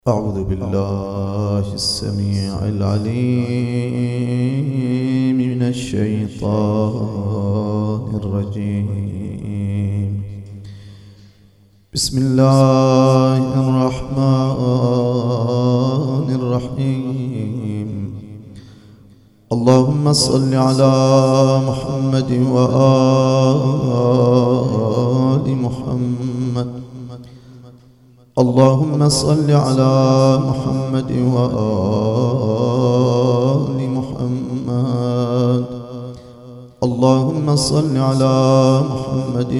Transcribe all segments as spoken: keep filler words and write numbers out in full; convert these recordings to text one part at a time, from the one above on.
أعوذ بالله السميع العليم من الشيطان الرجيم. بسم الله الرحمن الرحيم. اللهم صل على محمد وآل محمد. اللهم صل على محمد وآل محمد. اللهم صل على محمد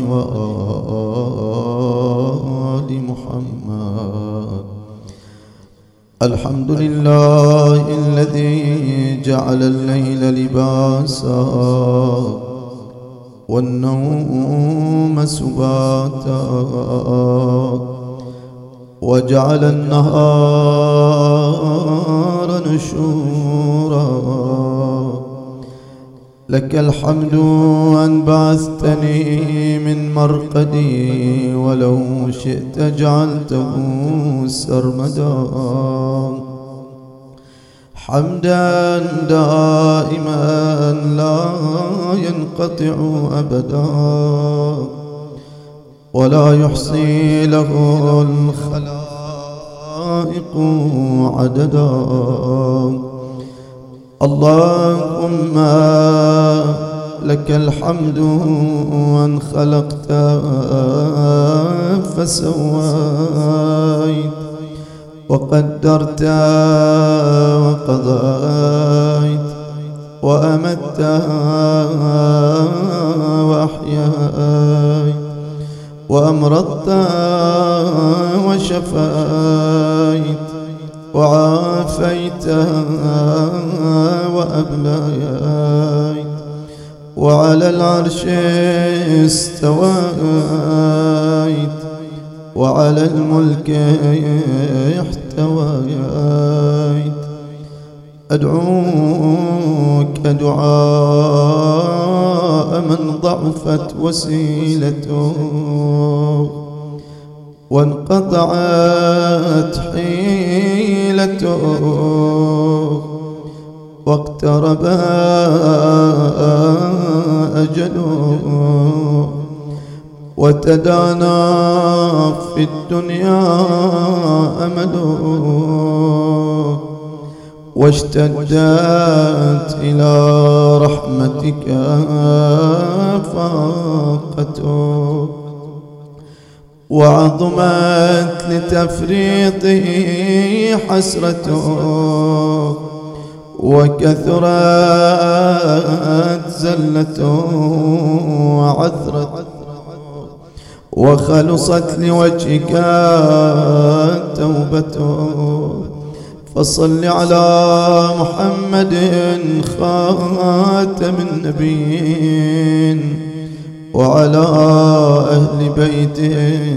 وآل محمد. الحمد لله الذي جعل الليل لباسا والنوم سباتا وجعل النهار نشورا. لك الحمد أن بعثتني من مرقدي ولو شئت جعلته سرمدا. حمدا دائما لا ينقطع أبدا ولا يحصي له الخلائق عددا. اللهم لك الحمد أن خلقت فسويت وقدرت وقضيت وأمت وأحييت وأمرضت وشفيت وعافيت وأبليت وعلى العرش استويت وعلى الملك احتويت. أدعوك دعاء من ضعفت وسيلته وانقطعت حيلته واقترب أجله وتدانى في الدنيا أمله واشتدت إلى رحمتك فاقته وعظمت لتفريطه حسرته وكثرت زلته وعثرته وخلصت لوجهك توبته. فصل على محمد خاتم النبيين وعلى أهل بيته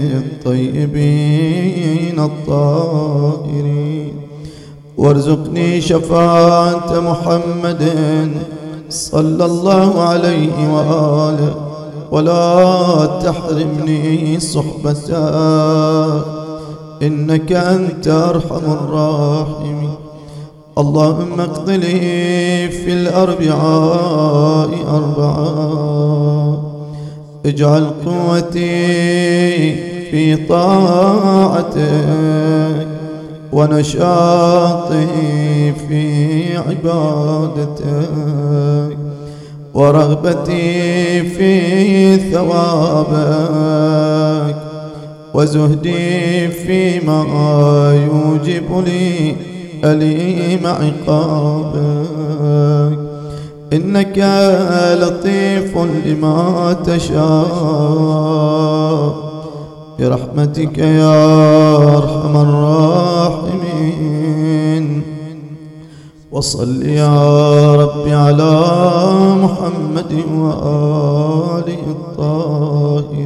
الطيبين الطاهرين وارزقني شفاعة محمد صلى الله عليه وآله ولا تحرمني صحبته إنك أنت أرحم الراحمين. اللهم اقض لي في الأربعاء أربعا. اجعل قوتي في طاعتك ونشاطي في عبادتك ورغبتي في ثوابك وزهدي فيما يوجب لي أليم عقابك. إنك لطيف لما تشاء برحمتك يا أرحم الراحمين. وصل يا رب على محمد وآله الطاهرين.